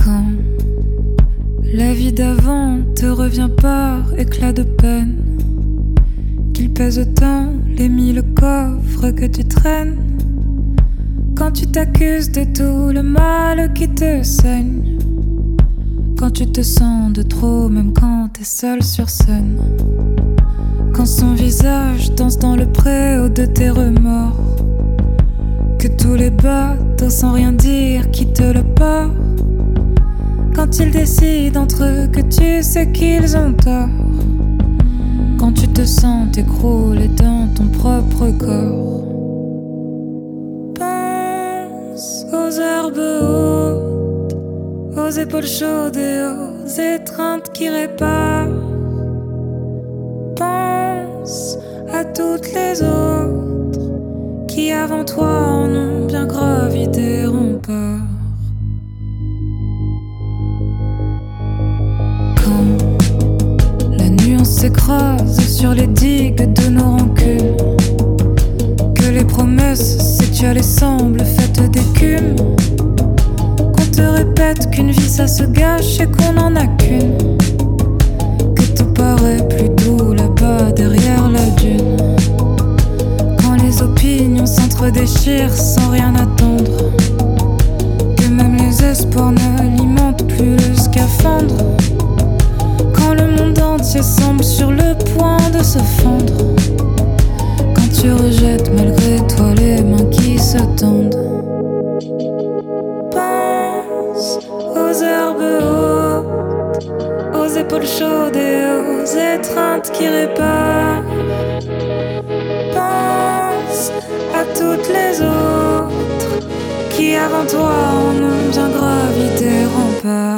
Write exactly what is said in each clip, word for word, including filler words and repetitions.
Quand la vie d'avant te revient par éclat de peine, qu'il pèse autant les mille coffres que tu traînes. Quand tu t'accuses de tout le mal qui te saigne, quand tu te sens de trop même quand t'es seul sur scène. Quand son visage danse dans le préau de tes remords, que tous les bateaux sans rien dire quittent le port. Quand ils décident entre eux que tu sais qu'ils ont tort. Quand tu te sens t'écrouler dans ton propre corps. Pense aux herbes hautes, aux épaules chaudes et aux étreintes qui réparent. Pense à toutes les autres qui avant toi en ont bien gravi des remparts. S'écrase sur les digues de nos rancunes, que les promesses s'étiolent et semblent faites d'écume, qu'on te répète qu'une vie ça se gâche et qu'on n'en a qu'une, que tout paraît plus doux là-bas derrière la dune. Quand les opinions s'entre-déchirent sans rien attendre, que même les espoirs n'alimentent plus le scaphandre. Quand le monde entier semble sur le point de se fondre, quand tu rejettes malgré toi les mains qui se tendent. Pense aux herbes hautes, aux épaules chaudes et aux étreintes qui réparent. Pense à toutes les autres qui avant toi en ont bien gravi des remparts.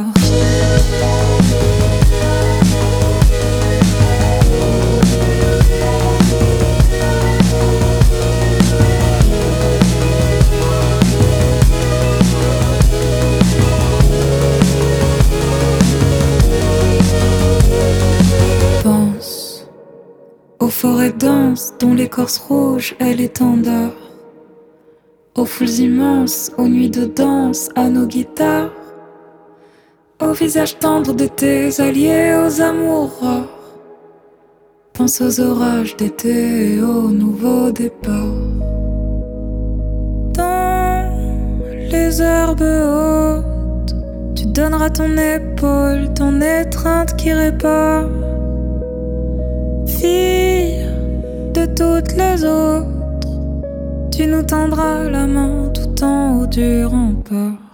Aux forêts denses dont l'écorce rouge est l'étendard, aux foules immenses, aux nuits de danse, à nos guitares, aux visages tendres de tes alliés, aux amours rares. Pense aux orages d'été et aux nouveaux départs. Dans les herbes hautes, tu donneras ton épaule, ton étreinte qui répare. Fille de toutes les autres, tu nous tendras la main tout en haut du rempart.